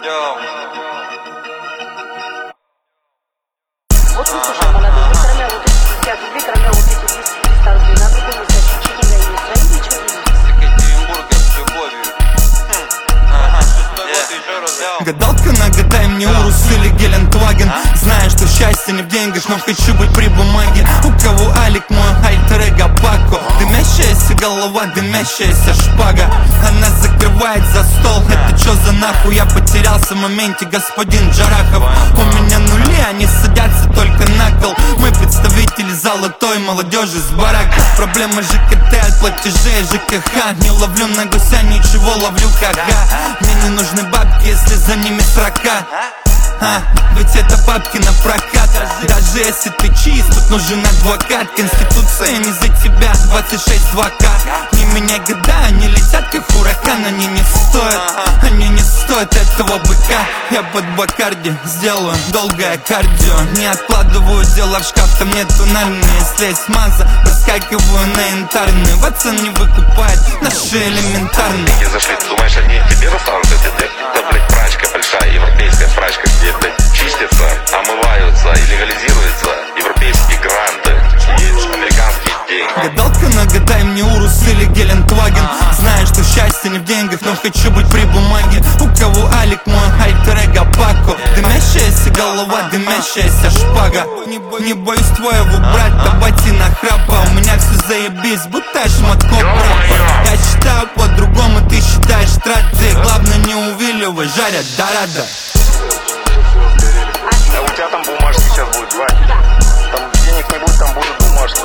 Вот выслушай, молодой, ты кроме вот этих 50 рублей, кроме вот этих 200-300 рублей, на другом месте ощущения не свои вечерние. Гадалка, нагадай мне Урус или Гелендваген. Знаю, что счастье не в деньгах, но хочу быть при бумаге. У кого Алик, мой альтер-эго Пако. Дымящаяся голова, дымящаяся шпага. Она закрывает за стол, это чё за нахуй? Я потерялся в моменте, господин Джарахов. У меня нули, они садятся только на кол. Мы представители золотой молодежи с барака. Проблема ЖКТ от платежей ЖКХ. Не ловлю на гуся, ничего ловлю ха-ха. Мне не нужны бабки, если за ними строка. Ведь это бабки на прокат. Даже если ты чист, тут нужен адвокат. Конституция не за тебя, 26 2К. Не меняй года, они летят как ураган. Они не стоят этого быка. Я под Бакарди сделаю долгое кардио. Не откладываю дела в шкаф, там нет тональные. Если есть маза, проскакиваю на янтарные. Ватсон не выкупает наши элементарные. Деньги зашли, ты думаешь, они тебе достанут эти деньги? Это, блядь, прачка большая, европейская прачка, где, блядь, чистятся, омываются и легализируются европейские гранты и американские деньги. Гадалка, нагадай мне Урус или Гелендваген. Знаю, что счастье не в деньгах, но хочу быть при бумаге. У кого Алик, мой альтер-эго Пако. Дымящаяся голова, дымящаяся шпага. Не боюсь твоего брата, ботина храпа. У меня все заебись, будто шмотко прапа. Я считаю по-другому, ты считаешь траты. Главное не увиливай, жарят дорада. А у тебя там бумажки сейчас будут, Вань? Там денег не будет, там будут бумажки.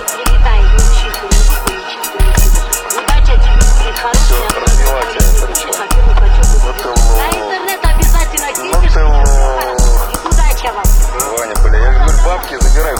Все, развела тебя, короче. Вот ты лох. На интернет обязательно кинешь. Вот ты лох. Удачи вам. Ваня, бля, я говорю, бабки забирай.